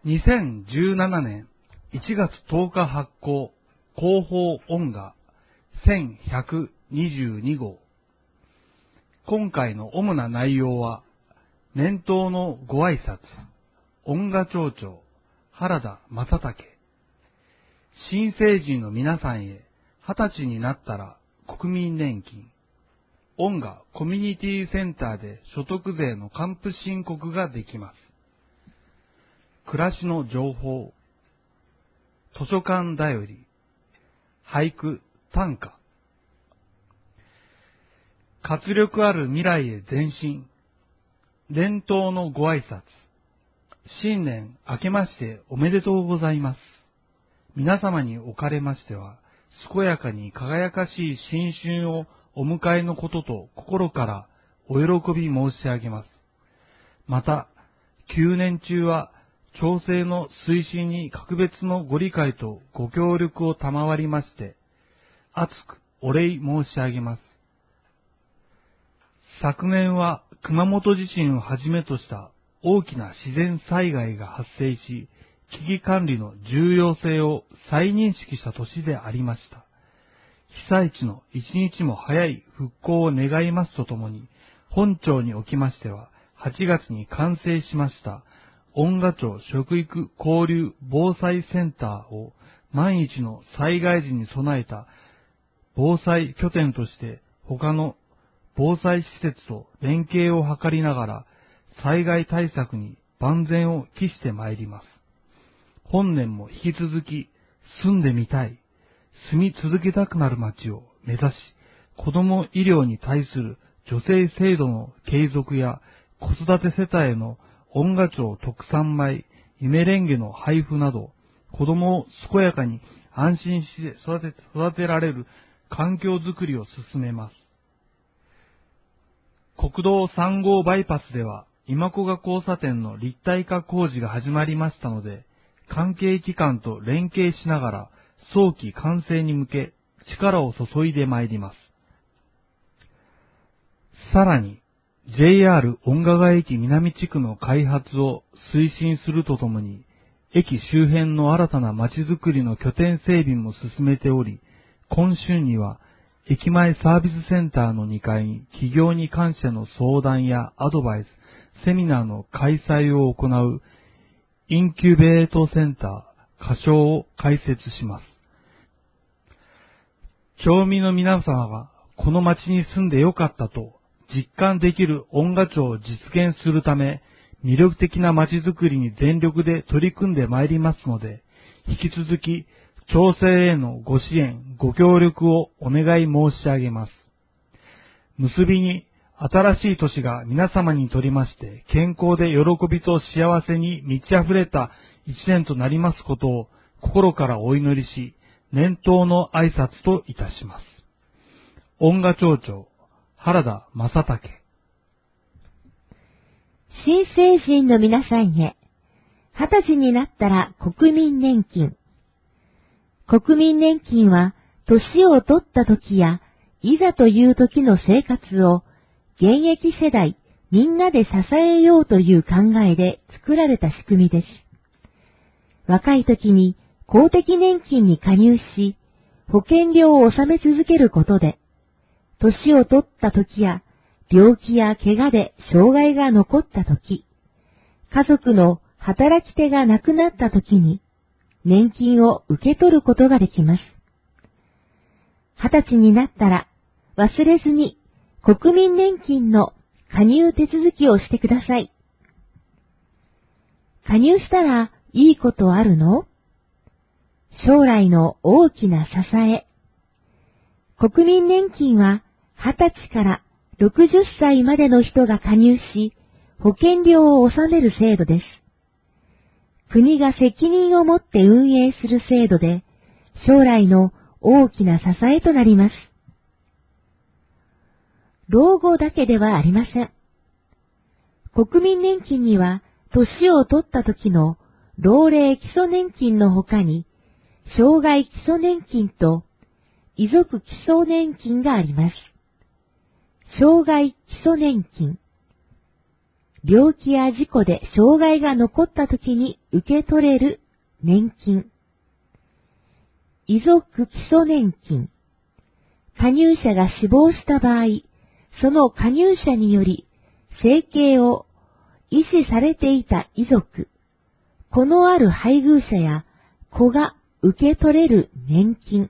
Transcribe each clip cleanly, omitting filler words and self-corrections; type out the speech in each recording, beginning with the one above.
2017年1月10日発行広報音画1122号。今回の主な内容は、年頭のご挨拶、音画町長、原田正武。新成人の皆さんへ、20歳になったら国民年金。音画コミュニティセンターで所得税の還付申告ができます。暮らしの情報、図書館だより、俳句、短歌。活力ある未来へ前進。年頭のご挨拶。新年明けましておめでとうございます。皆様におかれましては、健やかに輝かしい新春をお迎えのことと心からお喜び申し上げます。また、旧年中は調整の推進に格別のご理解とご協力を賜りまして、厚くお礼申し上げます。昨年は熊本地震をはじめとした大きな自然災害が発生し、危機管理の重要性を再認識した年でありました。被災地の一日も早い復興を願いますとともに、本町におきましては、8月に完成しました、音画町食育交流防災センターを万一の災害時に備えた防災拠点として他の防災施設と連携を図りながら災害対策に万全を期してまいります。本年も引き続き住んでみたい、住み続けたくなる街を目指し、子ども医療に対する助成制度の継続や子育て世帯への音画町特産米、夢レンゲの配布など、子どもを健やかに安心して育てられる環境づくりを進めます。国道3号バイパスでは、今古賀交差点の立体化工事が始まりましたので、関係機関と連携しながら、早期完成に向け、力を注いでまいります。さらに、JR 音画ヶ駅南地区の開発を推進するとともに、駅周辺の新たな街づくりの拠点整備も進めており、今春には、駅前サービスセンターの2階に企業に関しての相談やアドバイス、セミナーの開催を行うインキュベートセンター、仮称を開設します。町民の皆様がこの町に住んでよかったと実感できる音画町を実現するため、魅力的な町づくりに全力で取り組んでまいりますので、引き続き町政へのご支援、ご協力をお願い申し上げます。結びに、新しい年が皆様にとりまして、健康で喜びと幸せに満ち溢れた一年となりますことを心からお祈りし、年頭の挨拶といたします。音画町長、原田正武。 新成人の皆さんへ、20歳になったら国民年金。国民年金は、年を取った時や、いざという時の生活を、現役世代みんなで支えようという考えで作られた仕組みです。若い時に公的年金に加入し、保険料を納め続けることで、年を取った時や、病気や怪我で障害が残った時、家族の働き手が亡くなった時に、年金を受け取ることができます。20歳になったら、忘れずに国民年金の加入手続きをしてください。加入したらいいことあるの？将来の大きな支え。国民年金は20歳から60歳までの人が加入し、保険料を納める制度です。国が責任を持って運営する制度で、将来の大きな支えとなります。老後だけではありません。国民年金には、年を取った時の老齢基礎年金の他に、障害基礎年金と遺族基礎年金があります。障害基礎年金。 病気や事故で障害が残った時に受け取れる年金。遺族基礎年金。加入者が死亡した場合、その加入者により生計を維持されていた遺族、子のある配偶者や子が受け取れる年金。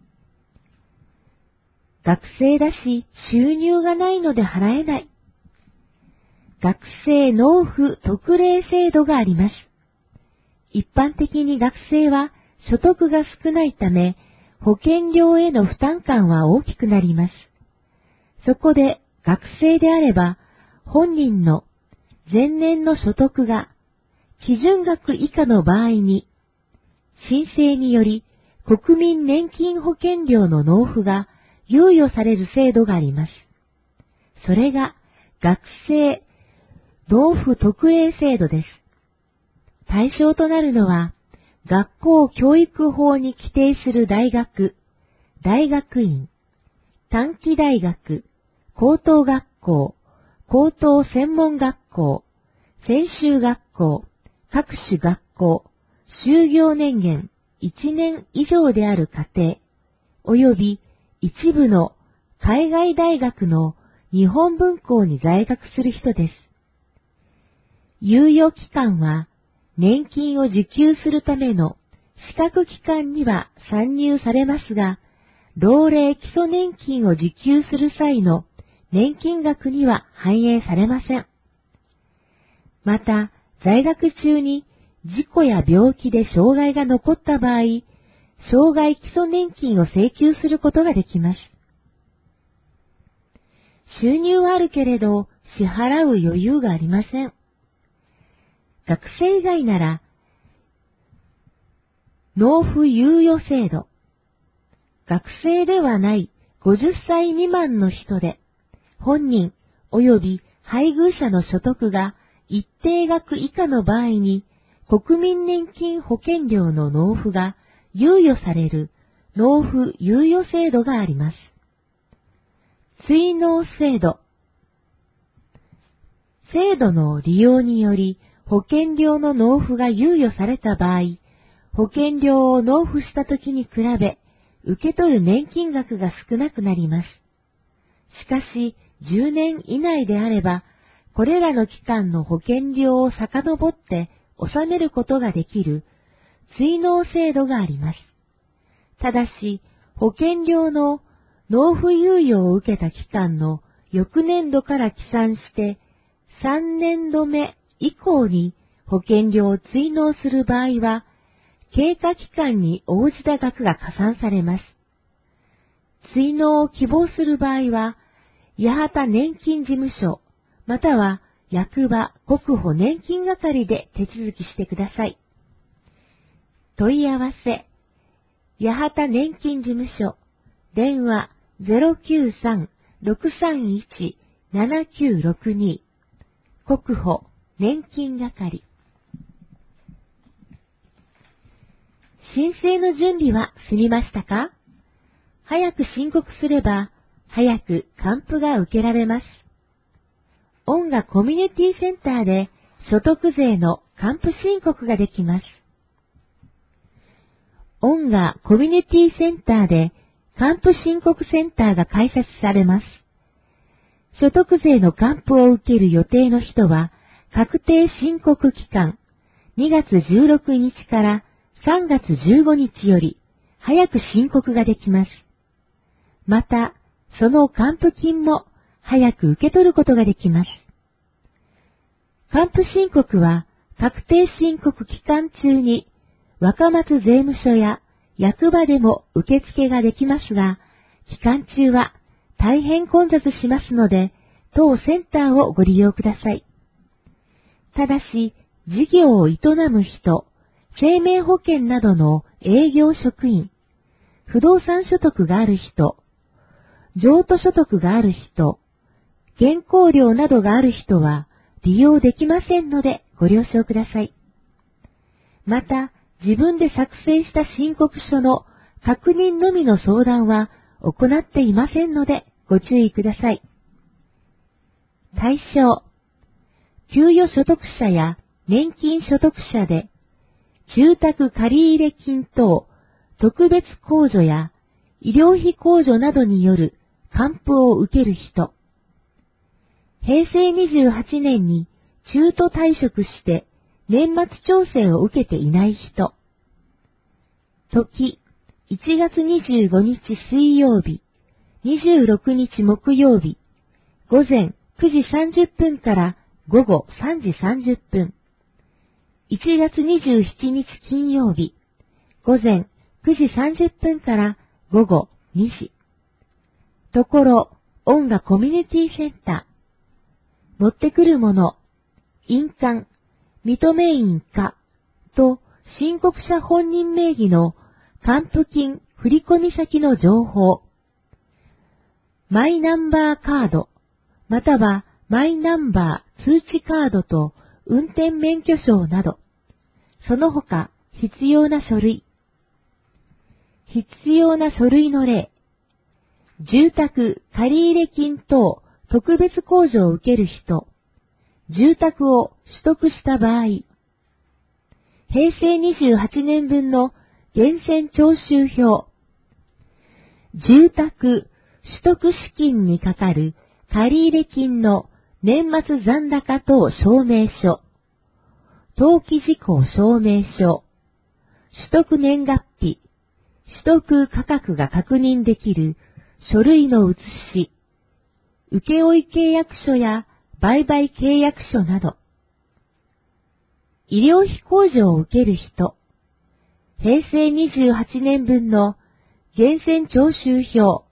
学生だし収入がないので払えない。学生納付特例制度があります。一般的に学生は所得が少ないため、保険料への負担感は大きくなります。そこで学生であれば、本人の前年の所得が基準額以下の場合に、申請により国民年金保険料の納付が猶予される制度があります。それが学生納付特例制度です。対象となるのは、学校教育法に規定する大学、大学院、短期大学、高等学校、高等専門学校、専修学校、各種学校、就業年限1年以上である家庭、及び一部の海外大学の日本文校に在学する人です。猶予期間は、年金を受給するための資格期間には算入されますが、老齢基礎年金を受給する際の年金額には反映されません。また、在学中に事故や病気で障害が残った場合、障害基礎年金を請求することができます。収入はあるけれど、支払う余裕がありません。学生以外なら、納付猶予制度。学生ではない50歳未満の人で、本人及び配偶者の所得が一定額以下の場合に、国民年金保険料の納付が猶予される納付猶予制度があります。追納制度。制度の利用により、保険料の納付が猶予された場合、保険料を納付した時に比べ、受け取る年金額が少なくなります。しかし、10年以内であれば、これらの期間の保険料を遡って納めることができる追納制度があります。ただし、保険料の納付猶予を受けた期間の翌年度から起算して、3年度目以降に保険料を追納する場合は、経過期間に応じた額が加算されます。追納を希望する場合は、八幡年金事務所、または役場国保年金係で手続きしてください。問い合わせ、八幡年金事務所、電話 093-631-7962 国保年金係。申請の準備は済みましたか？早く申告すれば、早く還付が受けられます。音楽コミュニティセンターで所得税の還付申告ができます。音楽コミュニティセンターで還付申告センターが開設されます。所得税の還付を受ける予定の人は、確定申告期間2月16日から3月15日より早く申告ができます。また、その還付金も早く受け取ることができます。還付申告は確定申告期間中に若松税務署や役場でも受付ができますが、期間中は大変混雑しますので、当センターをご利用ください。ただし、事業を営む人、生命保険などの営業職員、不動産所得がある人、譲渡所得がある人、原稿料などがある人は利用できませんのでご了承ください。また、自分で作成した申告書の確認のみの相談は行っていませんのでご注意ください。対象、 給与所得者や年金所得者で、住宅借入金等特別控除や医療費控除などによる還付を受ける人、平成28年に中途退職して年末調整を受けていない人、時1月25日水曜日、26日木曜日、午前9時30分から午後3時30分、1月27日金曜日、午前9時30分から午後2時。ところ、音楽コミュニティセンター。持ってくるもの、印鑑、認め印か、と申告者本人名義の還付金振込先の情報。マイナンバーカード、またはマイナンバー通知カードと運転免許証など、その他必要な書類。必要な書類の例。住宅借入金等特別控除を受ける人、住宅を取得した場合、平成28年分の源泉徴収票、住宅取得資金にかかる借入金の年末残高等証明書、登記事項証明書、取得年月日、取得価格が確認できる書類の写し、請負契約書や売買契約書など、医療費控除を受ける人、平成28年分の源泉徴収票、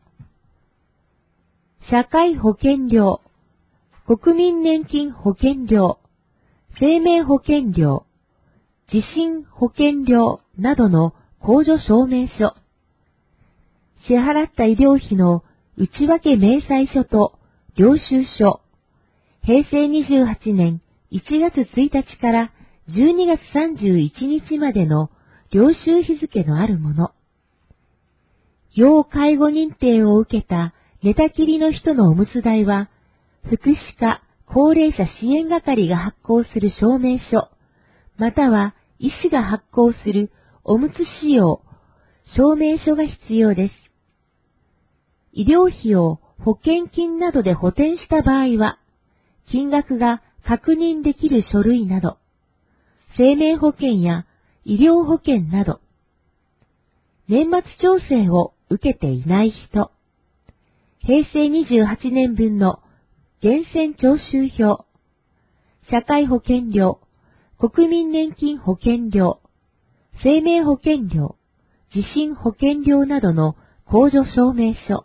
社会保険料、国民年金保険料、生命保険料、地震保険料などの控除証明書、支払った医療費の内訳明細書と領収書、平成28年1月1日から12月31日までの領収日付のあるもの、要介護認定を受けた寝たきりの人のおむつ代は、福祉課高齢者支援係が発行する証明書、または医師が発行するおむつ使用証明書が必要です。医療費を保険金などで補填した場合は、金額が確認できる書類など、生命保険や医療保険など、年末調整を受けていない人、平成28年分の源泉徴収票、社会保険料、国民年金保険料、生命保険料、地震保険料などの控除証明書。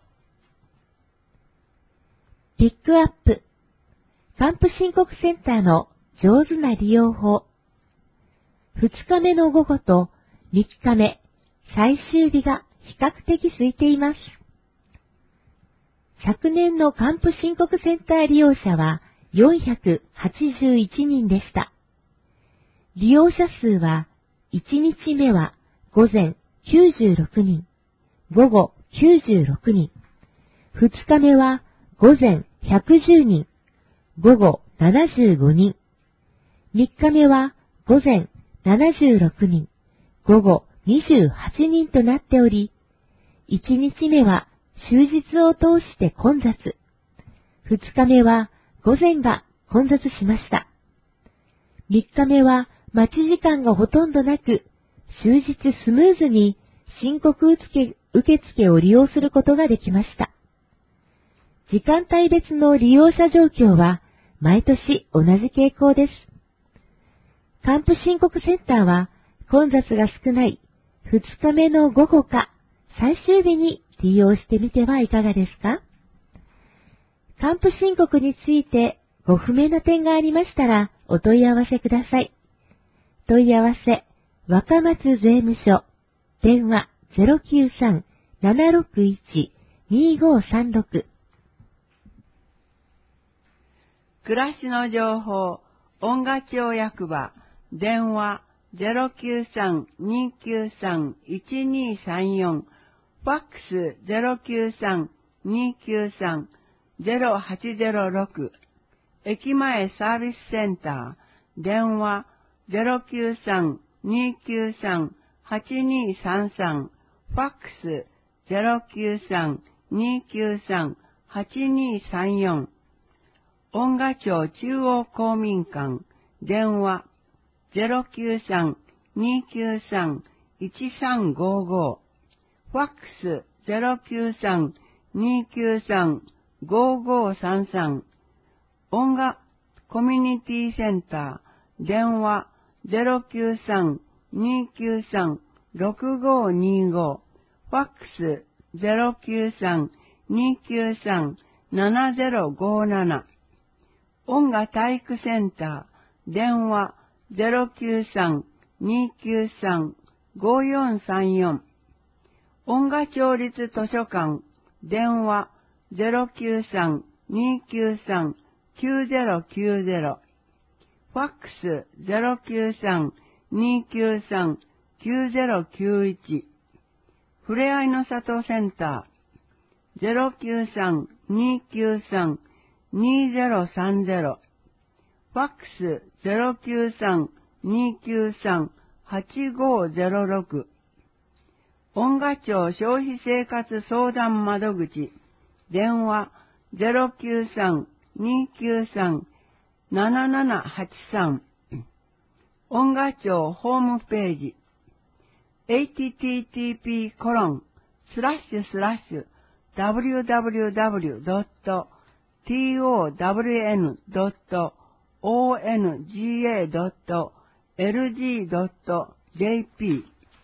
ピックアップ、還付申告センターの上手な利用法。2日目の午後と3日目、最終日が比較的空いています。昨年の還付申告センター利用者は481人でした。利用者数は1日目は午前96人、午後96人、2日目は午前110人、午後75人、3日目は午前76人、午後28人となっており、1日目は終日を通して混雑、2日目は午前が混雑しました。3日目は待ち時間がほとんどなく、終日スムーズに申告受付を利用することができました。時間帯別の利用者状況は毎年同じ傾向です。還付申告センターは混雑が少ない2日目の午後か最終日に利用してみてはいかがですか？還付申告についてご不明な点がありましたらお問い合わせください。問い合わせ、若松税務署、電話 093-761-2536。 暮らしの情報、音楽町役場、電話 093-293-1234、ファックス 093-293-0806、 駅前サービスセンター、電話 093-293-8233、ファックス 093-293-8234、音賀町中央公民館、電話 093-293-1355、ファックス 093-293-5533、音賀コミュニティセンター、電話 093-293-6525、ファックス 093-293-7057、音賀体育センター、電話 093-293-5434、音賀町立図書館、電話 093-293-9090、ファックス 093-293-9091、ふれあいの里センター、093-293-2030、ファックス 093-293-8506、音賀町消費生活相談窓口、電話 093-293-7783、音賀町ホームページ、http://www.townga.lg.jp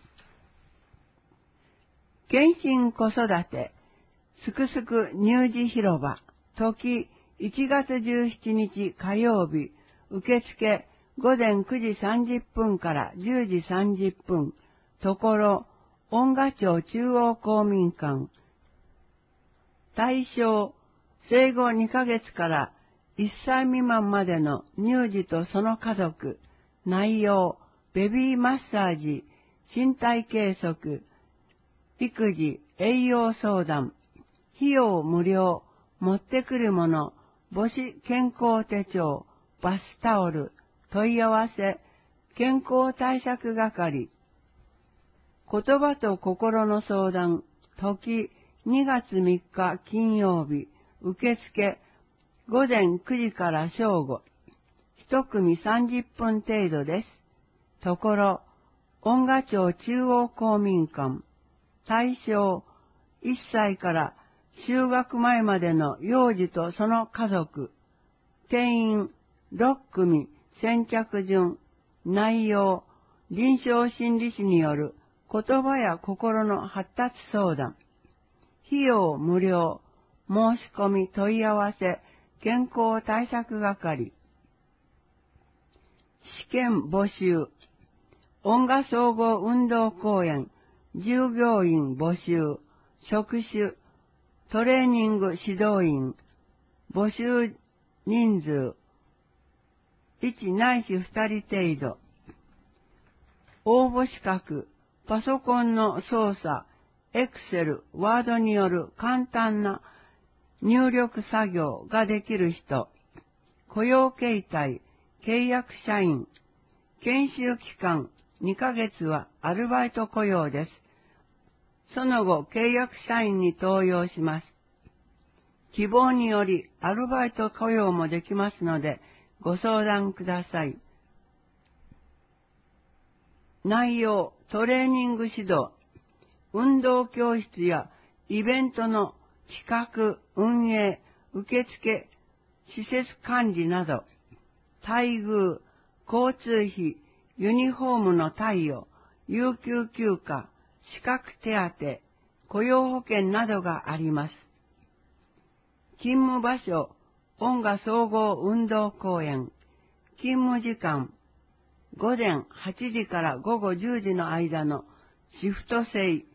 献身子育てすくすく乳児広場、時1月17日火曜日、受付午前9時30分から10時30分、ところ音賀町中央公民館。対象、生後2ヶ月から1歳未満までの乳児とその家族。内容、ベビーマッサージ、身体計測、育児、栄養相談。費用無料、持ってくるもの、母子健康手帳、バスタオル、問い合わせ、健康対策係。言葉と心の相談、時2月3日金曜日、受付午前9時から正午、一組30分程度です。ところ、音賀町中央公民館、対象、1歳から就学前までの幼児とその家族、定員6組先着順、内容、臨床心理士による言葉や心の発達相談、費用無料、申し込み問い合わせ、健康対策係、試験募集、音賀総合運動公園、従業員募集、職種、トレーニング指導員、募集人数、1ないし2人程度。応募資格、パソコンの操作、エクセル、ワードによる簡単な入力作業ができる人、雇用形態、契約社員、研修期間2ヶ月はアルバイト雇用です。その後、契約社員に登用します。希望によりアルバイト雇用もできますので、ご相談ください。内容、トレーニング指導、運動教室やイベントの企画、運営、受付、施設管理など、待遇、交通費、ユニフォームの貸与、有給休暇、資格手当、雇用保険などがあります。勤務場所、音賀総合運動公園。勤務時間、午前8時から午後10時の間のシフト制。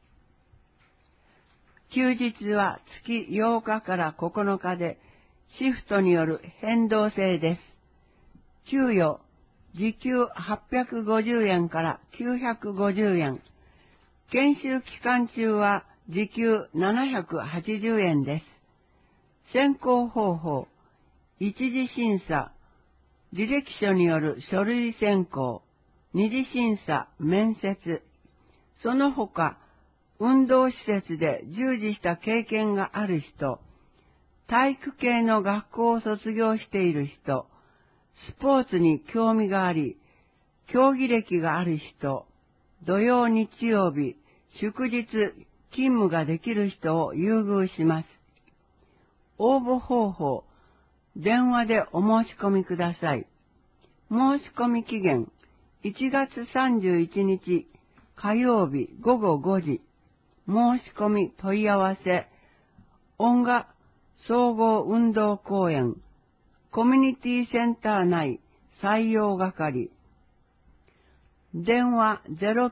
休日は月8日から9日で、シフトによる変動制です。給与、時給850円から950円。研修期間中は時給780円です。選考方法、 一次審査、履歴書による書類選考、二次審査、面接、その他、運動施設で従事した経験がある人、体育系の学校を卒業している人、スポーツに興味があり、競技歴がある人、土曜日曜日、祝日、勤務ができる人を優遇します。応募方法、電話でお申し込みください。申し込み期限、1月31日火曜日午後5時。申し込み問い合わせ、音楽総合運動公園、コミュニティセンター内採用係。電話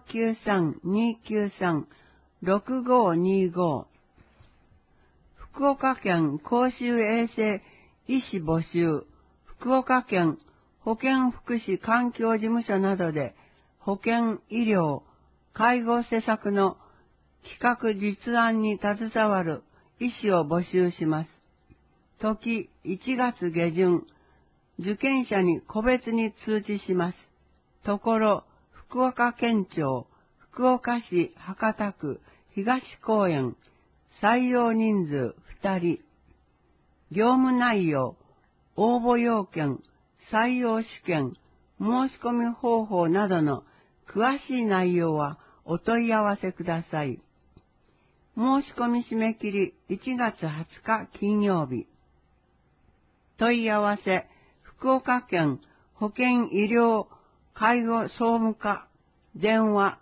093-293-6525。福岡県公衆衛生医師募集、福岡県保健福祉環境事務所などで保健医療、介護施策の企画実案に携わる医師を募集します。時1月下旬、受験者に個別に通知します。ところ、福岡県庁、福岡市博多区東公園、採用人数2人。業務内容、応募要件、採用試験、申し込み方法などの詳しい内容はお問い合わせください。申し込み締め切り1月20日金曜日。問い合わせ、福岡県保健医療介護総務課、電話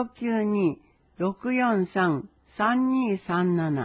092-643-3237。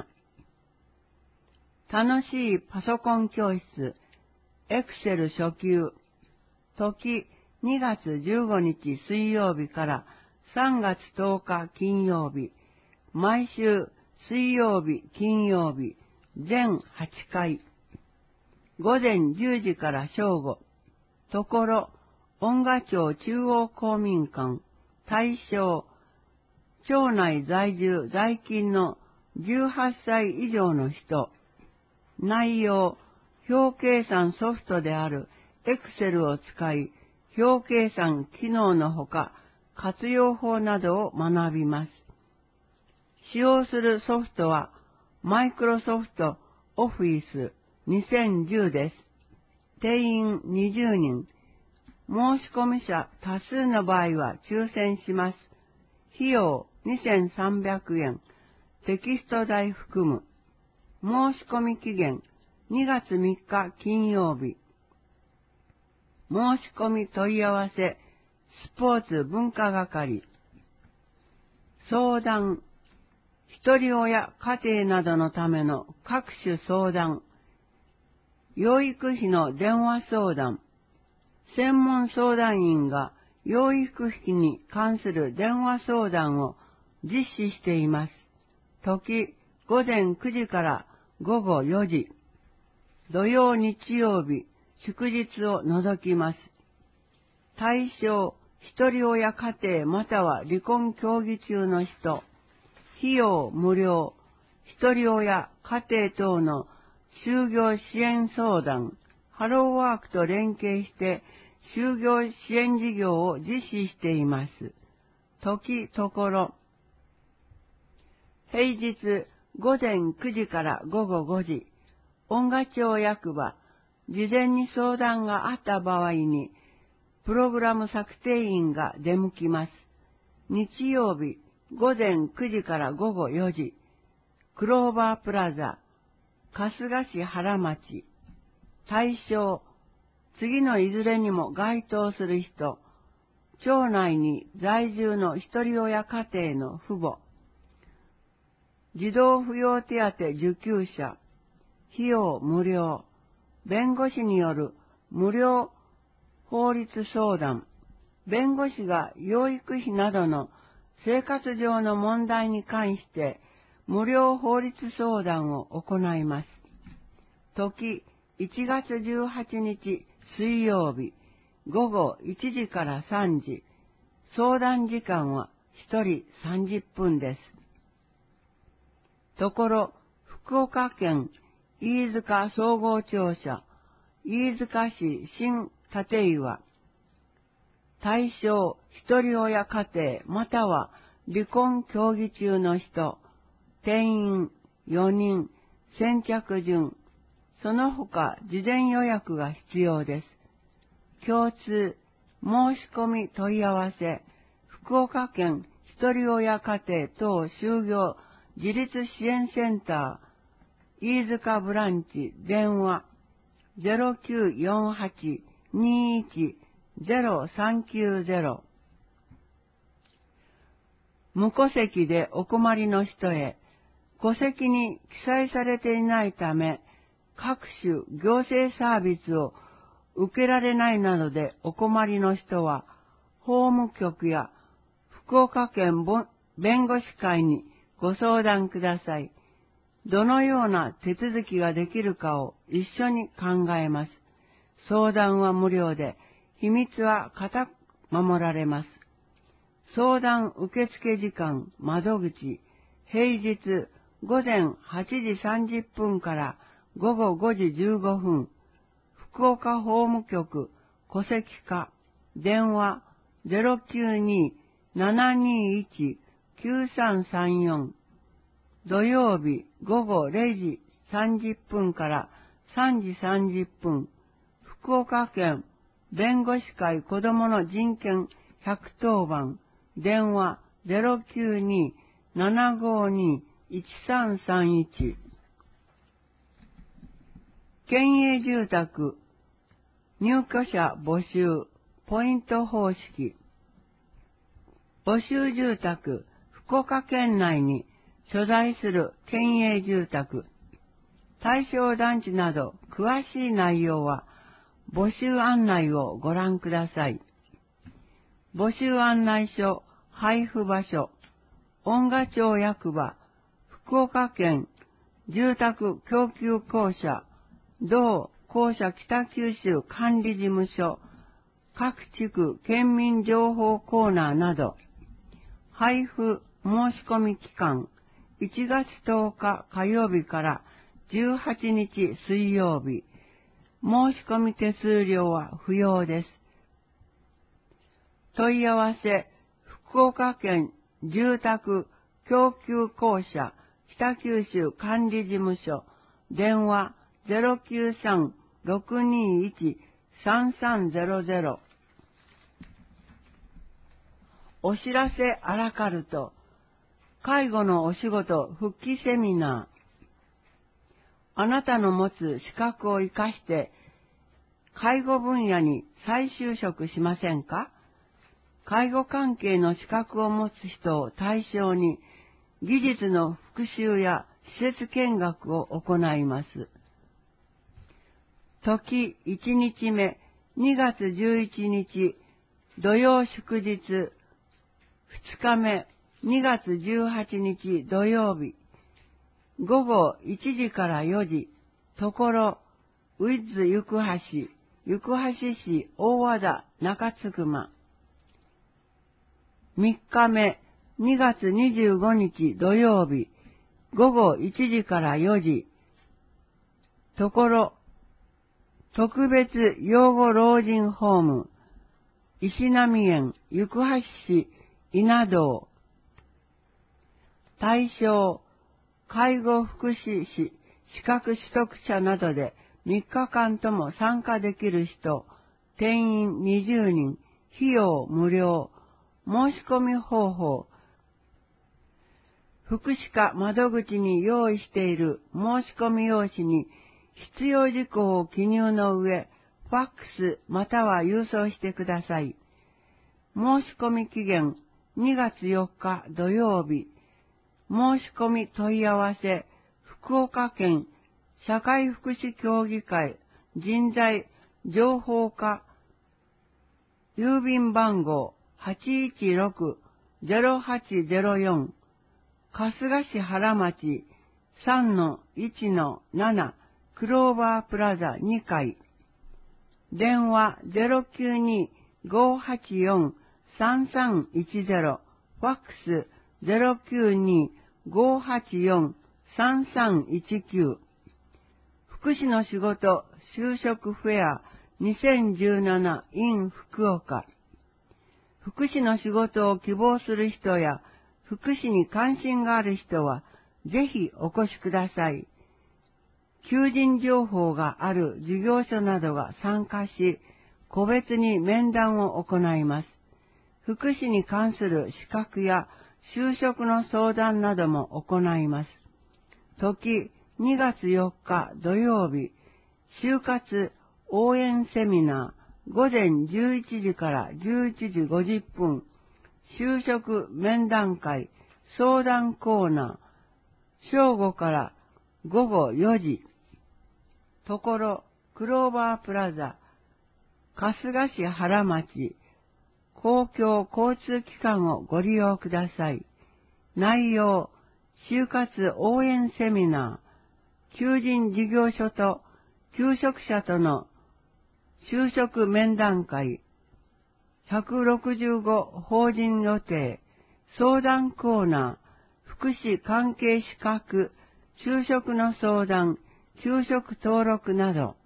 楽しいパソコン教室、エクセル初級、時2月15日水曜日から3月10日金曜日、毎週水曜日、金曜日、全8回、午前10時から正午、ところ、音賀町中央公民館、対象、町内在住在勤の18歳以上の人、内容、表計算ソフトであるエクセルを使い、表計算機能のほか、活用法などを学びます。使用するソフトは、マイクロソフトオフィス2010です。定員20人。申し込み者多数の場合は抽選します。費用2300円。テキスト代含む。申し込み期限2月3日金曜日。申し込み問い合わせ、スポーツ文化係。相談、一人親家庭などのための各種相談、養育費の電話相談、専門相談員が養育費に関する電話相談を実施しています。時、午前9時から午後4時。土曜日曜日、祝日を除きます。対象、一人親家庭または離婚協議中の人。費用無料。一人親家庭等の就業支援相談。ハローワークと連携して就業支援事業を実施しています。時ところ。平日午前9時から午後5時。音賀町役場。事前に相談があった場合に、プログラム策定員が出向きます。日曜日、午前9時から午後4時、クローバープラザ、春日市原町。対象、次のいずれにも該当する人、町内に在住の一人親家庭の父母、児童扶養手当受給者、費用無料、弁護士による無料法律相談、弁護士が養育費などの生活上の問題に関して無料法律相談を行います。時、1月18日水曜日、午後1時から3時、相談時間は1人30分です。ところ、福岡県飯塚総合庁舎、 飯塚市新立岩、対象一人親家庭または離婚協議中の人、定員4人、先着順、その他事前予約が必要です。共通、申し込み問い合わせ、福岡県一人親家庭等就業自立支援センター、飯塚ブランチ、電話 0948-21-0390。無戸籍でお困りの人へ、戸籍に記載されていないため、各種行政サービスを受けられないなどでお困りの人は、法務局や福岡県弁護士会にご相談ください。どのような手続きができるかを一緒に考えます。相談は無料で、秘密は固く守られます。相談受付時間、窓口、平日午前8時30分から午後5時15分、福岡法務局戸籍課、電話 092-721-9334、土曜日午後0時30分から3時30分、福岡県弁護士会子どもの人権110番、電話 092-752-1331。県営住宅入居者募集ポイント方式。募集住宅福岡県内に所在する県営住宅、対象団地など詳しい内容は募集案内をご覧ください。募集案内書配布場所、恩賀町役場、福岡県住宅供給公社、同公社北九州管理事務所、各地区県民情報コーナーなど、配布申し込み期間、1月10日火曜日から18日水曜日、申し込み手数料は不要です。問い合わせ、福岡県住宅供給公社北九州管理事務所、電話 093-621-3300。お知らせアラカルト、介護のお仕事復帰セミナー。あなたの持つ資格を生かして、介護分野に再就職しませんか？介護関係の資格を持つ人を対象に、技術の復習や施設見学を行います。時1日目、2月11日、土曜祝日、2日目、2月18日土曜日、午後1時から4時、ところ、ウィッズ行橋市大和田中津熊。3日目、2月25日土曜日、午後1時から4時、ところ、特別養護老人ホーム、石浪園行橋市稲道。対象、介護福祉士資格取得者などで3日間とも参加できる人、定員20人、費用無料、申し込み方法、福祉課窓口に用意している申し込み用紙に必要事項を記入の上、ファックスまたは郵送してください。申し込み期限2月4日土曜日。申し込み問い合わせ、福岡県社会福祉協議会人材情報課、郵便番号816-0804、春日市原町 3-1-7 クローバープラザ2階。電話 092-584-3310、ファックス 092-584-3319。福祉の仕事就職フェア2017 in 福岡。福祉の仕事を希望する人や福祉に関心がある人はぜひお越しください。求人情報がある事業所などが参加し、個別に面談を行います。福祉に関する資格や就職の相談なども行います。時2月4日土曜日、就活応援セミナー午前11時から11時50分、就職面談会相談コーナー、正午から午後4時、ところクローバープラザ、春日市原町、公共交通機関をご利用ください。内容、就活応援セミナー、求人事業所と求職者との就職面談会、165法人予定、相談コーナー、福祉関係資格、就職の相談、求職登録など、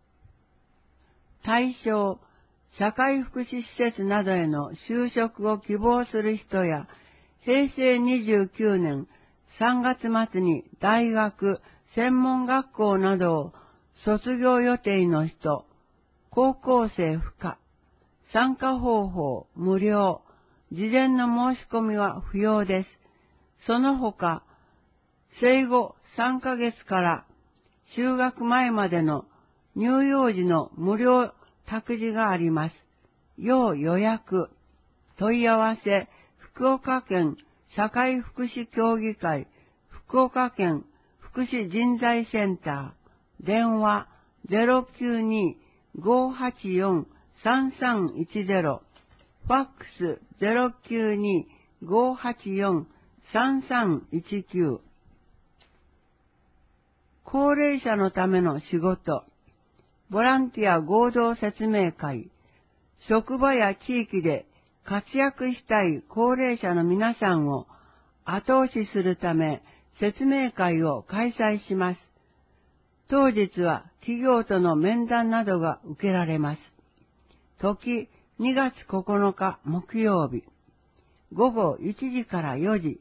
対象、社会福祉施設などへの就職を希望する人や、平成29年3月末に大学、専門学校などを卒業予定の人、高校生不可、参加方法無料、事前の申し込みは不要です。その他、生後3ヶ月から就学前までの乳幼児の無料託児があります。要予約、問い合わせ、福岡県社会福祉協議会、福岡県福祉人材センター、電話 092-584-3310、ファックス 092-584-3319。高齢者のための仕事、ボランティア合同説明会、職場や地域で活躍したい高齢者の皆さんを後押しするため説明会を開催します。当日は企業との面談などが受けられます。時2月9日木曜日、午後1時から4時。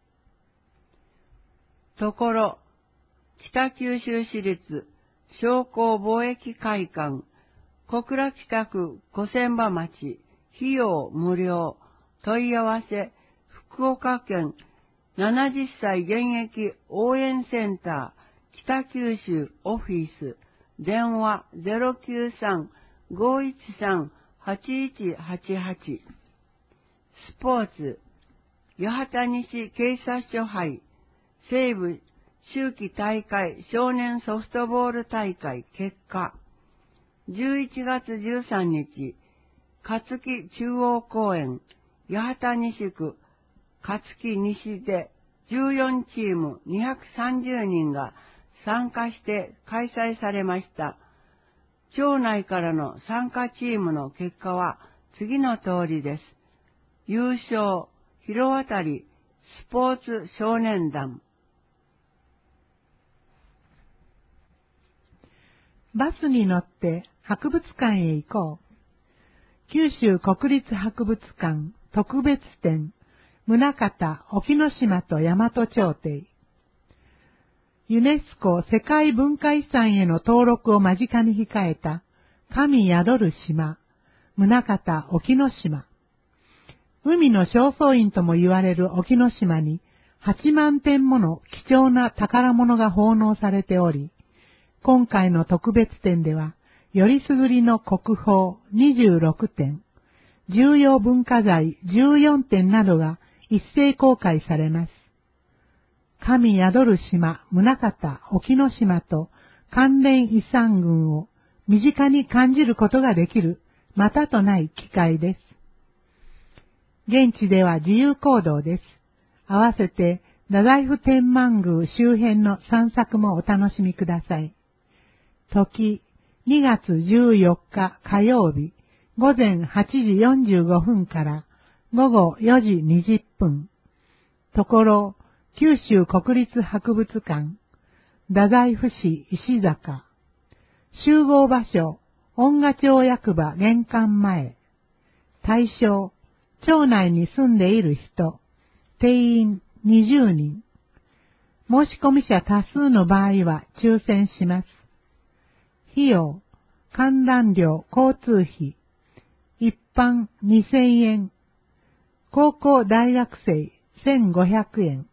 ところ、北九州市立商工貿易会館、小倉北区小千葉町、費用無料、問い合わせ、福岡県70歳現役応援センター、北九州オフィス、電話 093-513-8188。スポーツ、八幡西警察署杯、西部秋季大会少年ソフトボール大会結果、11月13日、勝木中央公園、八幡西区、勝木西で14チーム230人が参加して開催されました。町内からの参加チームの結果は次の通りです。優勝、広渡スポーツ少年団。 バスに乗って博物館へ行こう。九州国立博物館特別展、宗像沖ノ島と大和朝廷。ユネスコ世界文化遺産への登録を間近に控えた神宿る島、宗像沖ノ島。海の正倉院とも言われる沖ノ島に8万点もの貴重な宝物が奉納されており、今回の特別展では、よりすぐりの国宝26点、重要文化財14点などが一斉公開されます。神宿る島、宗像沖ノ島と関連遺産群を身近に感じることができる、またとない機会です。現地では自由行動です。合わせて、太宰府天満宮周辺の散策もお楽しみください。時、2月14日火曜日、午前8時45分から午後4時20分。ところ、九州国立博物館、太宰府市石坂。 集合場所、恩賀町役場玄関前。対象、町内に住んでいる人。定員20人。申し込み者多数の場合は抽選します。費用、観覧料、交通費。一般2000円。高校大学生1500円。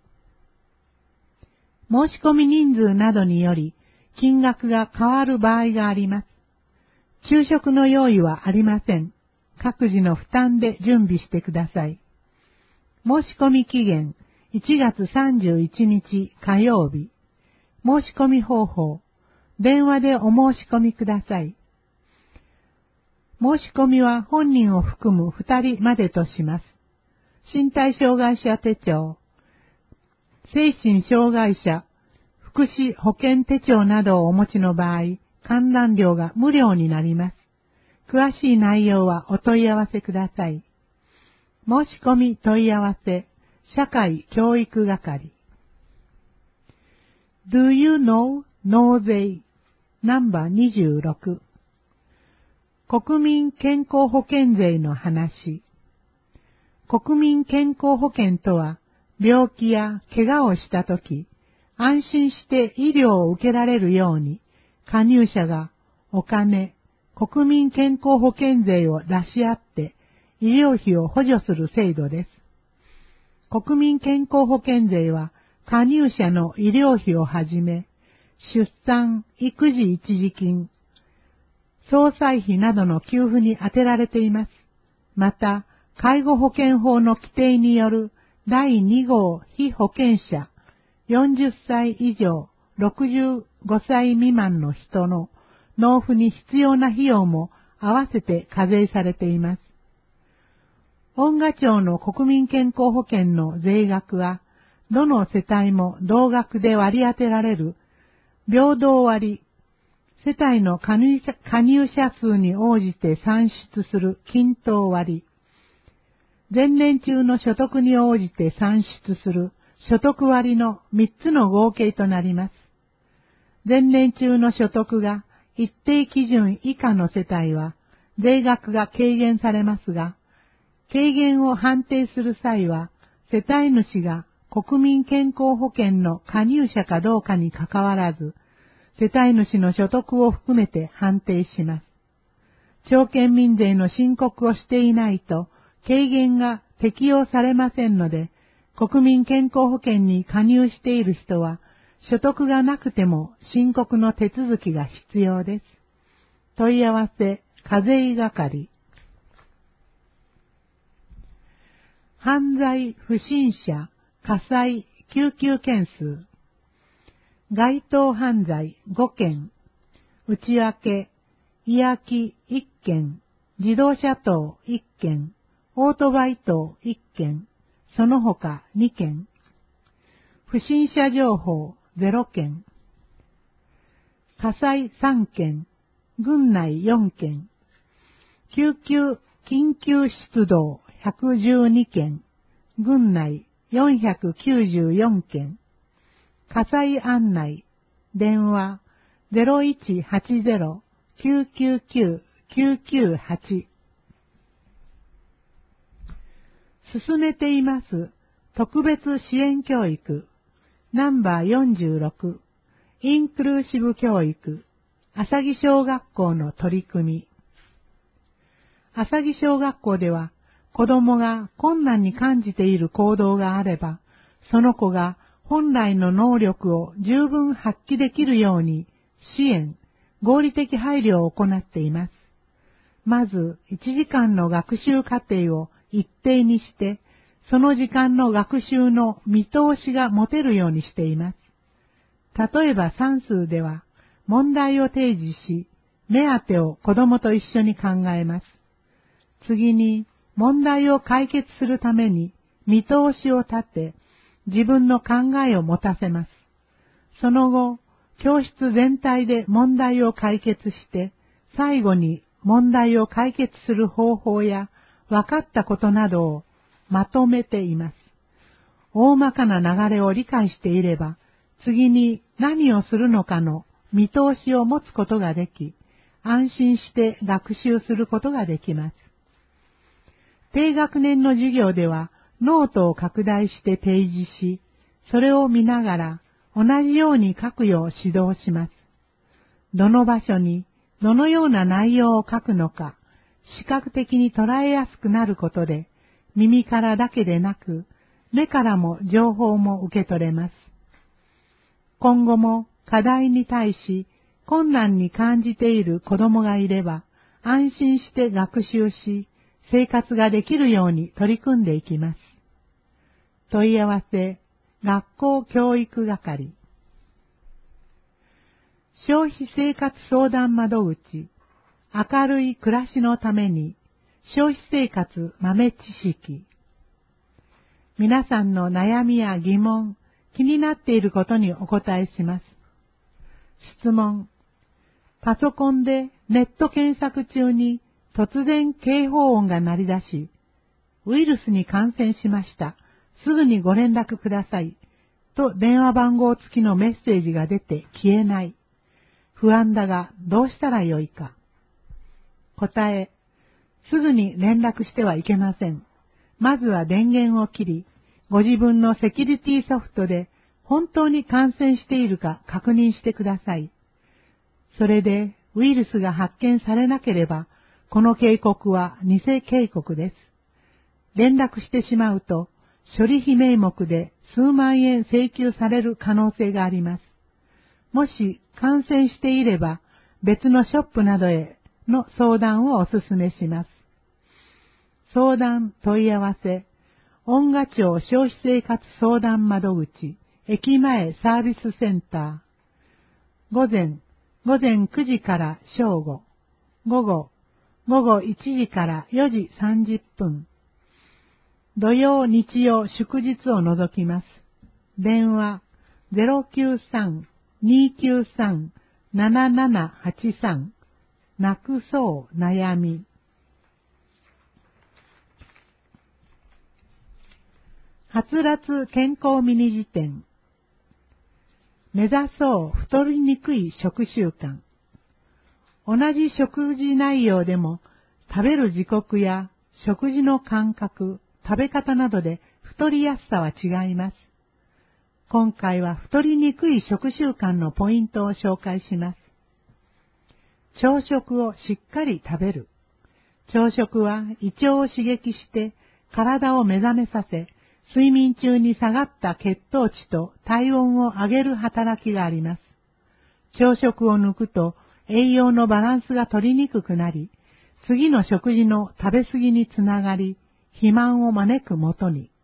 申し込み人数などにより金額が変わる場合があります。昼食の用意はありません。各自の負担で準備してください。申し込み期限1月31日火曜日。申し込み方法、電話でお申し込みください。申し込みは本人を含む2人までとします。身体障害者手帳、精神障害者、福祉保険手帳などをお持ちの場合、観覧料が無料になります。詳しい内容はお問い合わせください。申し込み問い合わせ、社会教育係。Do you know 納税ナンバー26。国民健康保険税の話。国民健康保険とは、病気や怪我をしたとき、安心して医療を受けられるように、加入者がお金、国民健康保険税を出し合って医療費を補助する制度です。国民健康保険税は加入者の医療費をはじめ、出産・育児一時金、葬祭費などの給付に充てられています。また、介護保険法の規定による第2号被保険者、40歳以上65歳未満の人の納付に必要な費用も合わせて課税されています。恩賀町の国民健康保険の税額は、どの世帯も同額で割り当てられる平等割、世帯の加入者数に応じて算出する均等割、前年中の所得に応じて算出する所得割の3つの合計となります。前年中の所得が一定基準以下の世帯は税額が軽減されますが、軽減を判定する際は世帯主が国民健康保険の加入者かどうかにかかわらず、世帯主の所得を含めて判定します。町県民税の申告をしていないと軽減が適用されませんので、国民健康保険に加入している人は、所得がなくても申告の手続きが必要です。問い合わせ、課税係。犯罪、不審者、火災、救急件数。該当犯罪5件、内訳、居空き1件、自動車盗1件、オートバイ盗1件、その他2件。不審者情報0件。火災3件、郡内4件。緊急出動112件、郡内494件。火災案内、電話 0180-999-998。進めています特別支援教育ナンバー46インクルーシブ教育朝木小学校の取り組み。朝木小学校では子供が困難に感じている行動があれば、その子が本来の能力を十分発揮できるように支援、合理的配慮を行っています。まず1時間の学習課程を一定にして、その時間の学習の見通しが持てるようにしています。例えば算数では問題を提示し、目当てを子供と一緒に考えます。次に問題を解決するために見通しを立て、自分の考えを持たせます。その後、教室全体で問題を解決して、最後に問題を解決する方法や分かったことなどをまとめています。大まかな流れを理解していれば、次に何をするのかの見通しを持つことができ、安心して学習することができます。低学年の授業ではノートを拡大して提示し、それを見ながら同じように書くよう指導します。どの場所にどのような内容を書くのか、視覚的に捉えやすくなることで、耳からだけでなく、目からも情報も受け取れます。今後も課題に対し困難に感じている子供がいれば、安心して学習し、生活ができるように取り組んでいきます。問い合わせ、学校教育係。消費生活相談窓口、明るい暮らしのために、消費生活豆知識。皆さんの悩みや疑問、気になっていることにお答えします。質問。パソコンでネット検索中に突然警報音が鳴り出し、ウイルスに感染しました。すぐにご連絡ください。と電話番号付きのメッセージが出て消えない。不安だがどうしたらよいか。答え。すぐに連絡してはいけません。まずは電源を切り、ご自分のセキュリティソフトで本当に感染しているか確認してください。それでウイルスが発見されなければ、この警告は偽警告です。連絡してしまうと、処理費名目で数万円請求される可能性があります。もし感染していれば、別のショップなどへの相談をお勧めします。相談問い合わせ、恩賀町消費生活相談窓口、駅前サービスセンター。午前9時から正午。午後1時から4時30分。土曜日曜祝日を除きます。電話 093-293-7783 なくそう悩み。はつらつ健康ミニ辞典。目指そう太りにくい食習慣。同じ食事内容でも食べる時刻や食事の間隔、食べ方などで太りやすさは違います。今回は太りにくい食習慣のポイントを紹介します。朝食をしっかり食べる。朝食は胃腸を刺激して体を目覚めさせ、睡眠中に下がった血糖値と体温を上げる働きがあります。朝食を抜くと栄養のバランスが取りにくくなり、次の食事の食べ過ぎにつながり、肥満を招くもとに。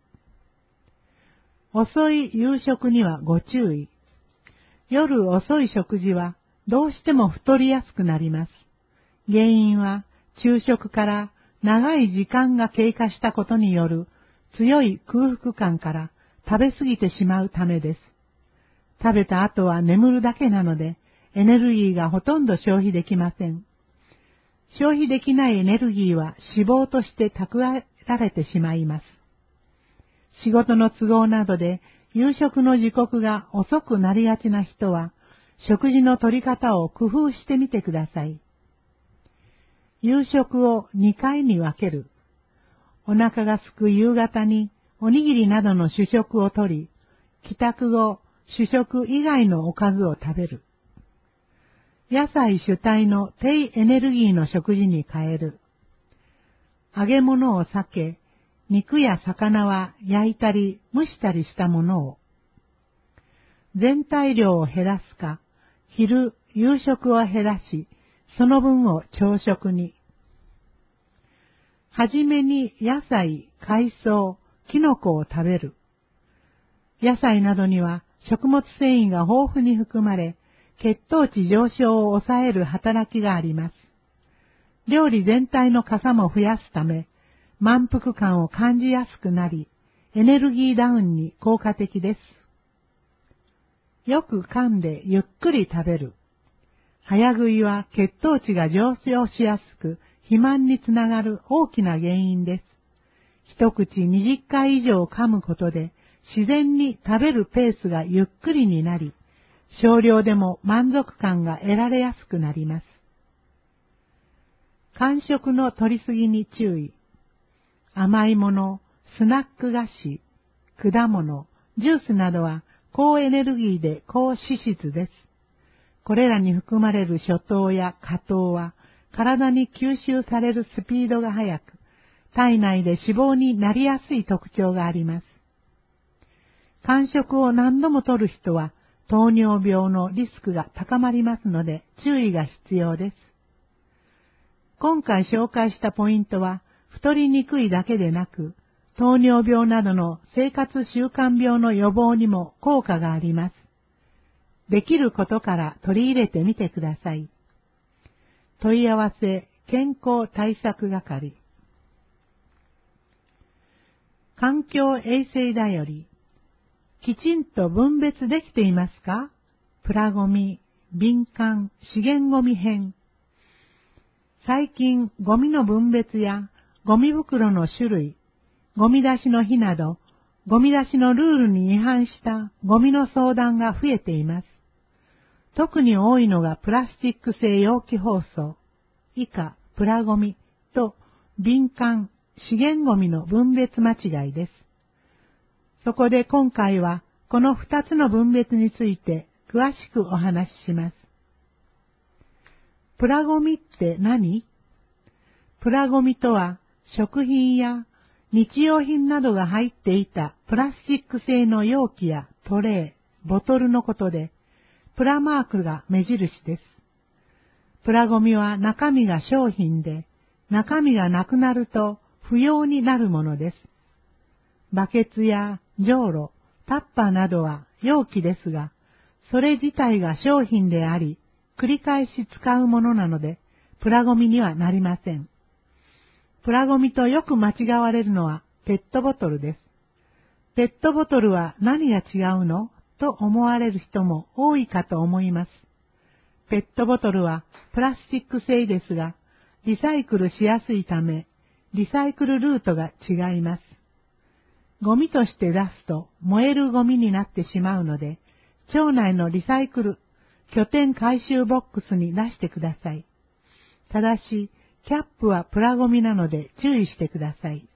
遅い夕食にはご注意。夜遅い食事はどうしても太りやすくなります。原因は昼食から長い時間が経過したことによる強い空腹感から食べ過ぎてしまうためです。食べた後は眠るだけなので、エネルギーがほとんど消費できません。消費できないエネルギーは脂肪として蓄えられてしまいます。仕事の都合などで夕食の時刻が遅くなりがちな人は、食事の取り方を工夫してみてください。夕食を2回に分ける。お腹が空く夕方におにぎりなどの主食をとり、帰宅後、主食以外のおかずを食べる。野菜主体の低エネルギーの食事に変える。揚げ物を避け、肉や魚は焼いたり蒸したりしたものを。全体量を減らすか、昼、夕食を減らし、その分を朝食に。はじめに野菜、海藻、キノコを食べる。野菜などには食物繊維が豊富に含まれ、血糖値上昇を抑える働きがあります。料理全体のかさも増やすため、満腹感を感じやすくなり、エネルギーダウンに効果的です。よく噛んでゆっくり食べる。早食いは血糖値が上昇しやすく、肥満につながる大きな原因です。一口20回以上噛むことで、自然に食べるペースがゆっくりになり、 少量でも満足感が得られやすくなります。間食の取りすぎに注意。甘いもの、スナック菓子、果物、ジュースなどは高エネルギーで高脂質です。これらに含まれる諸糖や果糖は体に吸収されるスピードが速く、体内で脂肪になりやすい特徴があります。間食を何度も摂る人は糖尿病のリスクが高まりますので注意が必要です。今回紹介したポイントは太りにくいだけでなく、糖尿病などの生活習慣病の予防にも効果があります。できることから取り入れてみてください。問い合わせ健康対策係。環境衛生だより、きちんと分別できていますか？プラゴミ、敏感、資源ゴミ編。最近、ゴミの分別やゴミ袋の種類、ゴミ出しの日など、ゴミ出しのルールに違反したゴミの相談が増えています。特に多いのがプラスチック製容器包装、以下プラゴミと敏感、資源ゴミの分別間違いです。そこで今回はこの2つの分別について詳しくお話しします。プラゴミって何？プラゴミとは食品や日用品などが入っていたプラスチック製の容器やトレー、ボトルのことで、プラマークが目印です。プラゴミは中身が商品で、中身がなくなると不要になるものです。バケツやじょうろ、タッパーなどは容器ですが、それ自体が商品であり、繰り返し使うものなので、プラゴミにはなりません。プラゴミとよく間違われるのはペットボトルです。ペットボトルは何が違うの？と思われる人も多いかと思います。ペットボトルはプラスチック製ですが、リサイクルしやすいため、リサイクルルートが違います。ゴミとして出すと燃えるゴミになってしまうので、町内のリサイクル拠点回収ボックスに出してください。ただし、キャップはプラゴミなので注意してください。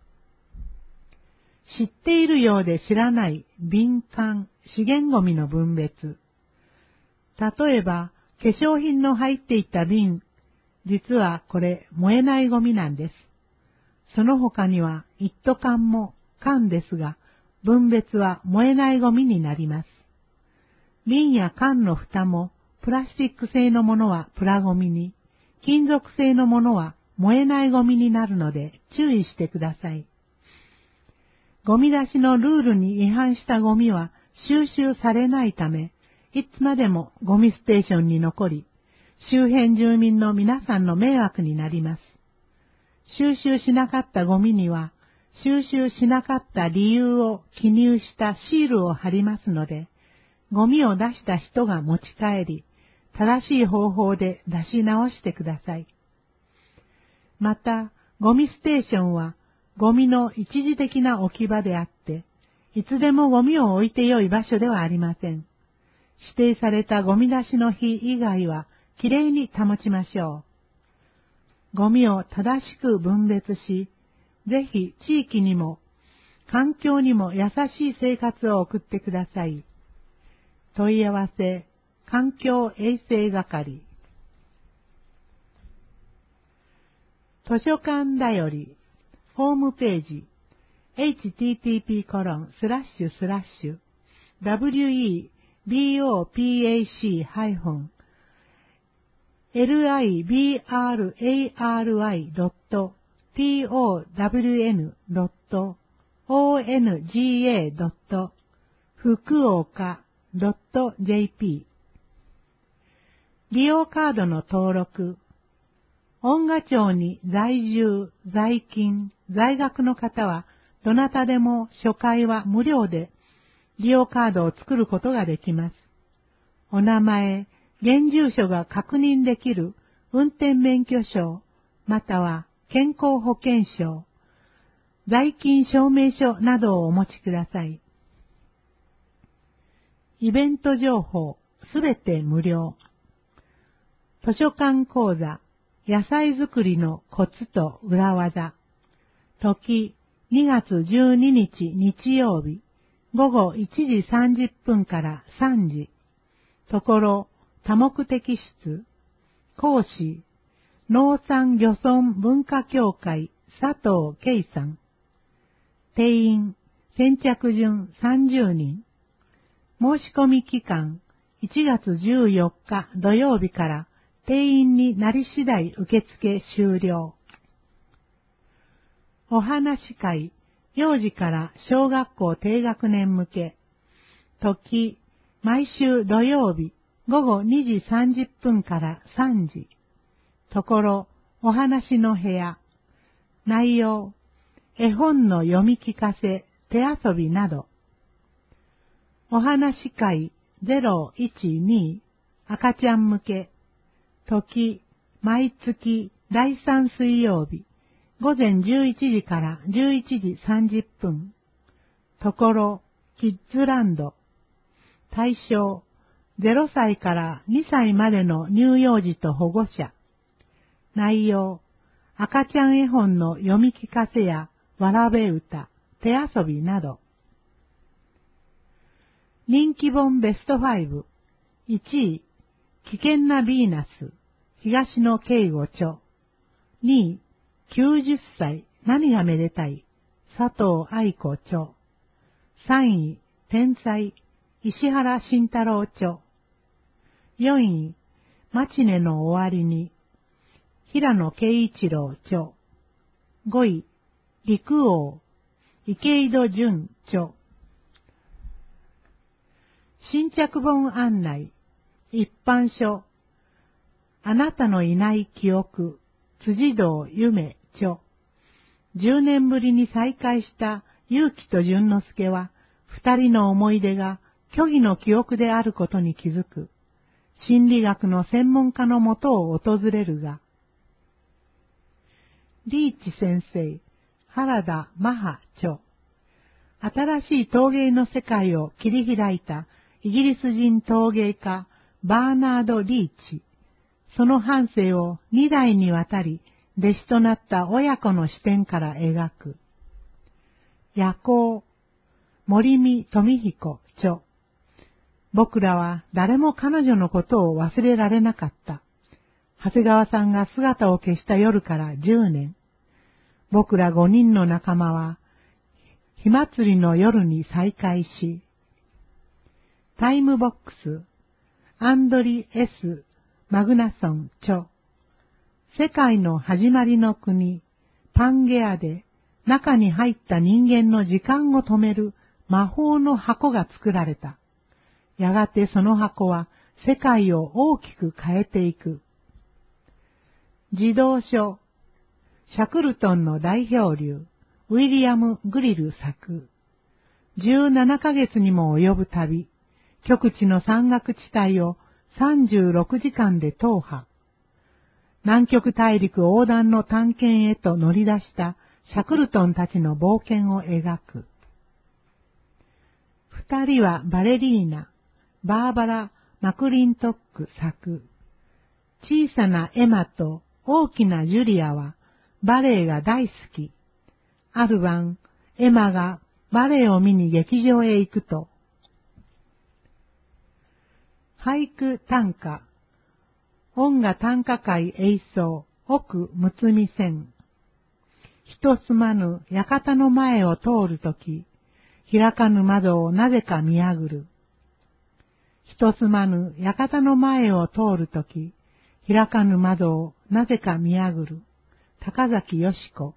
知っているようで知らない敏感、資源ゴミの分別。例えば、化粧品の入っていた瓶、実はこれ燃えないゴミなんです。その他には一斗缶も缶ですが、分別は燃えないゴミになります。瓶や缶の蓋もプラスチック製のものはプラゴミに、金属製のものは燃えないゴミになるので注意してください。ゴミ出しのルールに違反したゴミは収集されないため、いつまでもゴミステーションに残り、周辺住民の皆さんの迷惑になります。収集しなかったゴミには、収集しなかった理由を記入したシールを貼りますので、ゴミを出した人が持ち帰り、正しい方法で出し直してください。また、ゴミステーションはゴミの一時的な置き場であって、いつでもゴミを置いてよい場所ではありません。指定されたゴミ出しの日以外はきれいに保ちましょう。ゴミを正しく分別し、ぜひ地域にも環境にも優しい生活を送ってください。問い合わせ環境衛生係。図書館だよりホームページ https://webranry.fukuoka.jp 利用カードの登録、恩賀町に在住、在勤、在学の方は、どなたでも初回は無料で利用カードを作ることができます。お名前、現住所が確認できる運転免許証、または健康保険証、在勤証明書などをお持ちください。イベント情報、 すべて無料。図書館講座、野菜作りのコツと裏技。時、2月12日日曜日、午後1時30分から3時。ところ、多目的室。講師、農産漁村文化協会佐藤圭さん。定員、先着順30人。申し込み期間、1月14日土曜日から定員になり次第受付終了。お話会、幼児から小学校低学年向け。時、毎週土曜日、午後2時30分から3時。ところ、お話の部屋。内容、絵本の読み聞かせ、手遊びなど。お話会012、赤ちゃん向け。時、毎月第3水曜日、午前11時から11時30分。ところ、キッズランド。対象、0歳から2歳までの乳幼児と保護者。内容、赤ちゃん絵本の読み聞かせやわらべ歌、手遊びなど。人気本ベスト5。1位、危険なヴィーナス、東野圭吾著。2位、90歳、何がめでたい、佐藤愛子著。3位、天才、石原慎太郎著。4位、マチネの終わりに、平野啓一郎著。5位、陸王、池井戸潤著。新着本案内、一般書、あなたのいない記憶、辻堂夢著。10年ぶりに再会した結城と淳之介は、二人の思い出が虚偽の記憶であることに気づく。心理学の専門家のもとを訪れるが、リーチ先生、原田マハ著。新しい陶芸の世界を切り開いたイギリス人陶芸家バーナード・リーチ。その半生を2代にわたり弟子となった親子の視点から描く。夜行、森見富彦著。僕らは誰も彼女のことを忘れられなかった。長谷川さんが姿を消した夜から10年。僕ら5人の仲間は、火祭りの夜に再会し、タイムボックス、アンドリ・S・マグナソン著。世界の始まりの国、パンゲアで中に入った人間の時間を止める魔法の箱が作られた。やがてその箱は世界を大きく変えていく。児童書、シャクルトンの大漂流、ウィリアム・グリル作。17ヶ月にも及ぶ旅、極地の山岳地帯を36時間で踏破。南極大陸横断の探検へと乗り出したシャクルトンたちの冒険を描く。二人はバレリーナ、バーバラ・マクリントック作。小さなエマと大きなジュリアはバレエが大好き。ある晩、エマがバレエを見に劇場へ行くと、俳句短歌、音楽短歌会栄奏、奥睦み線。人住まぬ館の前を通るとき、開かぬ窓をなぜか見やぐる。人住まぬ館の前を通るとき、開かぬ窓をなぜか見やぐる。高崎よし子。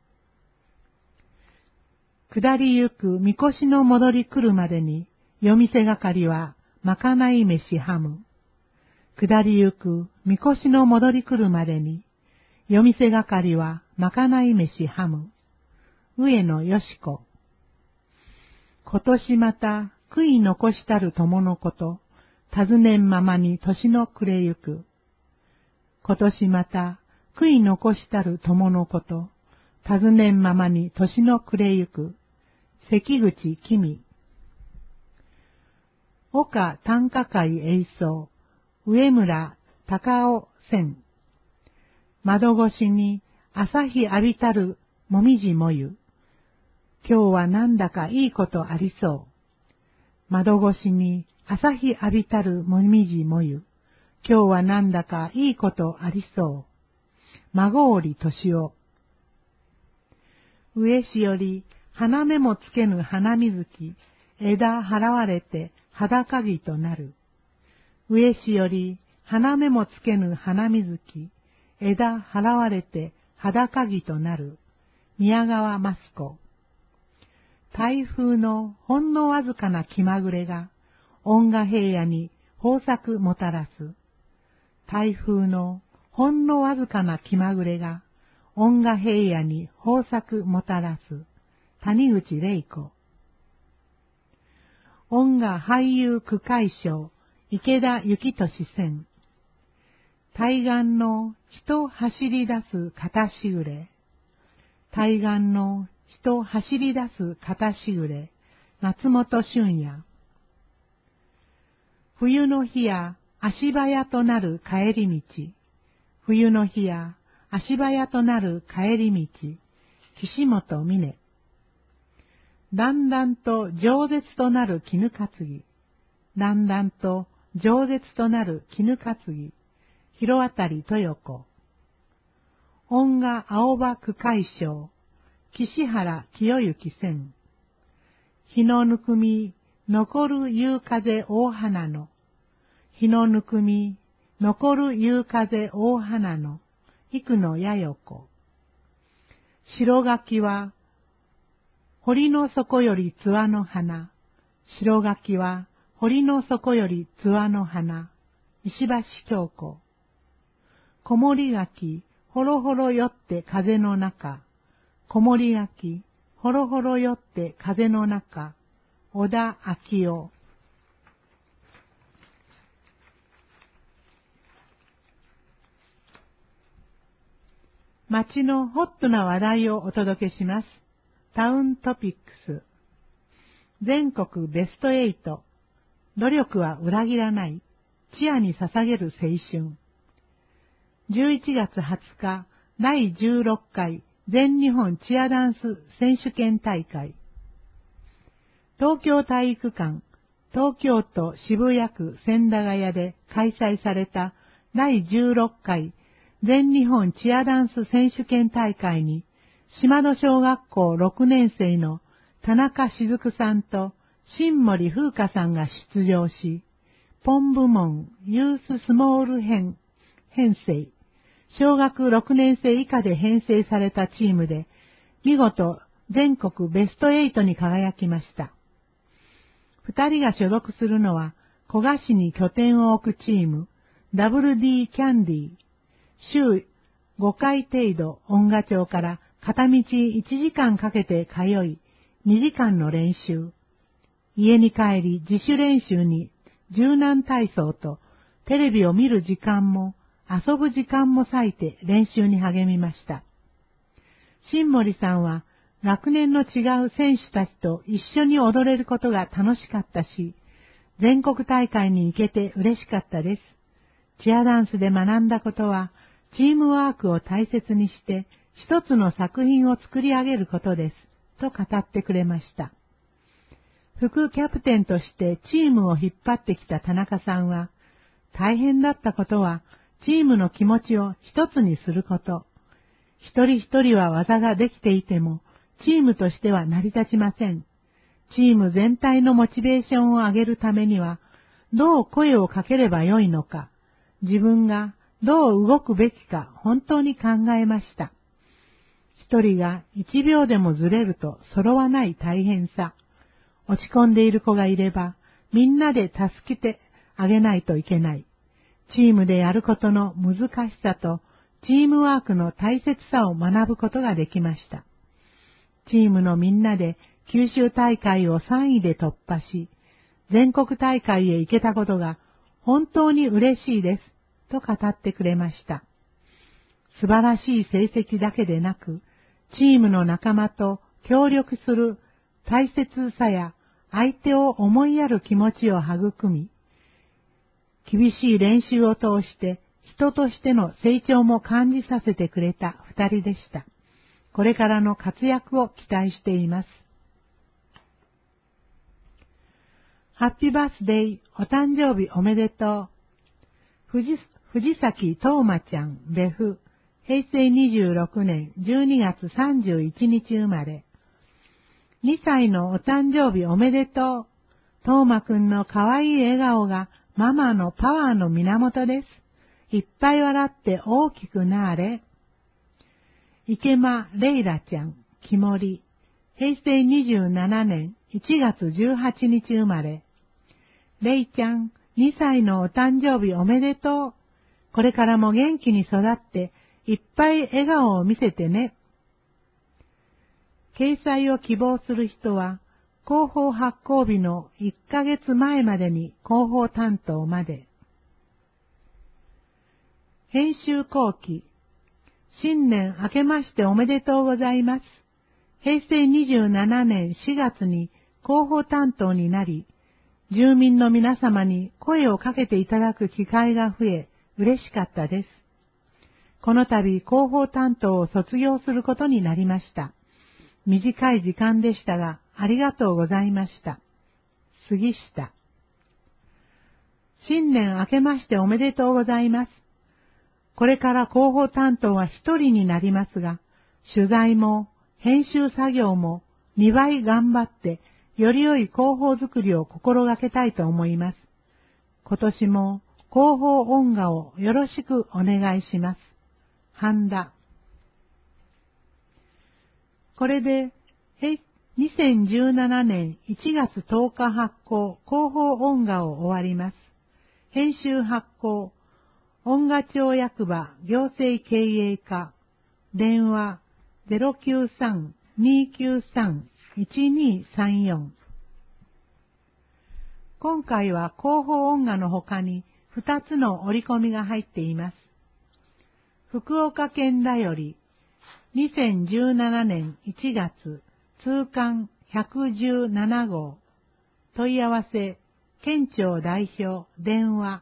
下りゆくみこしの戻り来るまでに、夜店係はまかない飯ハム。下りゆくみこしの戻り来るまでに、夜店係はまかない飯ハム。上野よし子。今年また悔い残したる友のこと、尋ねんままに年の暮れゆく。今年また悔い残したる友のこと、尋ねんままに年の暮れゆく。関口君。 岡短歌会栄奏、上村隆夫線。窓越しに朝日浴びたるもみじもゆ。今日はなんだかいいことありそう。窓越しに朝日浴びたるもみじもゆ。今日はなんだかいいことありそう。孫織敏夫。上しより花芽もつけぬ花水木、枝払われて裸木となる。上しより花芽もつけぬ花水木、枝払われて裸木となる。宮川益子。台風のほんのわずかな気まぐれが、恩賀平野に豊作もたらす。台風のほんのわずかな気まぐれが、恩賀平野に豊作もたらす。谷口玲子。恩賀俳優区会賞、池田幸俊選。対岸の人走り出す片しぐれ。対岸の人走り出す片しぐれ。松本俊也。冬の日や足早となる帰り道。冬の日や足早となる帰り道。岸本峰。だんだんと饒舌となる絹担ぎ。だんだんと饒舌となる絹担ぎ。広渡豊子。恩賀青葉区会賞。岸原清之選。日のぬくみ、残る夕風大花の。日のぬくみ、残る夕風大花の。幾野やよ子。白柿は、堀の底よりつわの花。白柿は、堀の底よりつわの花。石橋京子。こもり柿、ほろほろよって風の中。こもり柿、ほろほろよって風の中。小田昭夫。街のホットな話題をお届けします。タウントピックス。全国ベスト8。努力は裏切らない。チアに捧げる青春。11月20日、第16回全日本チアダンス選手権大会。東京体育館、東京都渋谷区千駄ヶ谷で開催された第16回全日本チアダンス選手権大会に、島戸小学校6年生の田中雫さんと新森風花さんが出場し、ポン部門ユーススモール編成、小学6年生以下で編成されたチームで、見事全国ベスト8に輝きました。二人が所属するのは、古賀市に拠点を置くチーム、WD キャンディー。週5回程度音楽町から片道1時間かけて通い、2時間の練習。家に帰り自主練習に柔軟体操とテレビを見る時間も遊ぶ時間も割いて練習に励みました。新森さんは学年の違う選手たちと一緒に踊れることが楽しかったし、全国大会に行けて嬉しかったです。チアダンスで学んだことは、チームワークを大切にして一つの作品を作り上げることです、と語ってくれました。副キャプテンとしてチームを引っ張ってきた田中さんは、大変だったことは、チームの気持ちを一つにすること。一人一人は技ができていても、チームとしては成り立ちません。チーム全体のモチベーションを上げるためには、どう声をかければよいのか、自分がどう動くべきか本当に考えました。一人が1秒でもずれると揃わない大変さ。落ち込んでいる子がいれば、みんなで助けてあげないといけない。チームでやることの難しさと、チームワークの大切さを学ぶことができました。チームのみんなで九州大会を3位で突破し、全国大会へ行けたことが本当に嬉しいです、と語ってくれました。素晴らしい成績だけでなく、チームの仲間と協力する大切さや相手を思いやる気持ちを育み、厳しい練習を通して人としての成長も感じさせてくれた二人でした。これからの活躍を期待しています。ハッピーバースデー、お誕生日おめでとう。藤崎東馬ちゃん、別府、平成26年12月31日生まれ。2歳のお誕生日おめでとう。東馬くんの可愛い笑顔がママのパワーの源です。いっぱい笑って大きくなーれ。池間レイラちゃん、木森、平成27年1月18日生まれ。レイちゃん、2歳のお誕生日おめでとう。これからも元気に育って、いっぱい笑顔を見せてね。掲載を希望する人は、広報発行日の1ヶ月前までに広報担当まで。編集後期。新年明けましておめでとうございます。平成27年4月に広報担当になり、住民の皆様に声をかけていただく機会が増え、嬉しかったです。この度広報担当を卒業することになりました。短い時間でしたが、ありがとうございました。杉下。新年明けましておめでとうございます。これから広報担当は一人になりますが、取材も編集作業も2倍頑張って、より良い広報作りを心がけたいと思います。今年も広報音画をよろしくお願いします。半田。これで、2017年1月10日発行広報音画を終わります。編集発行、音画庁役場行政経営課、電話 093-293-1234。今回は広報音画の他に2つの折り込みが入っています。福岡県だより、2017年1月、通刊117号。問い合わせ、県庁代表、電話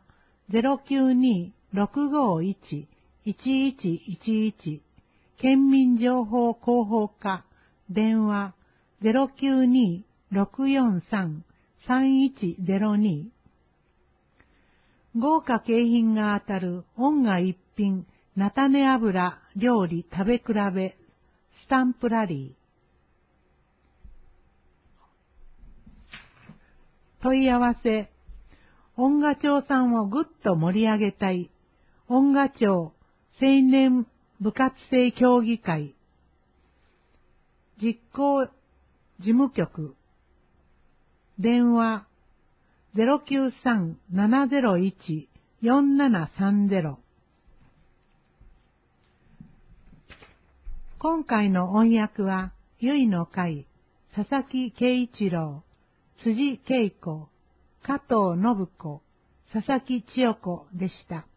092-651-1111。県民情報広報課、電話 092-643-3102。豪華景品が当たる音画一品、菜種油料理食べ比べ、スタンプラリー。問い合わせ、音画庁さんをぐっと盛り上げたい、音画庁青年部活生協議会、実行事務局、電話 093-701-4730。今回の音訳は、結の会、佐々木圭一郎、辻恵子、加藤信子、佐々木千代子でした。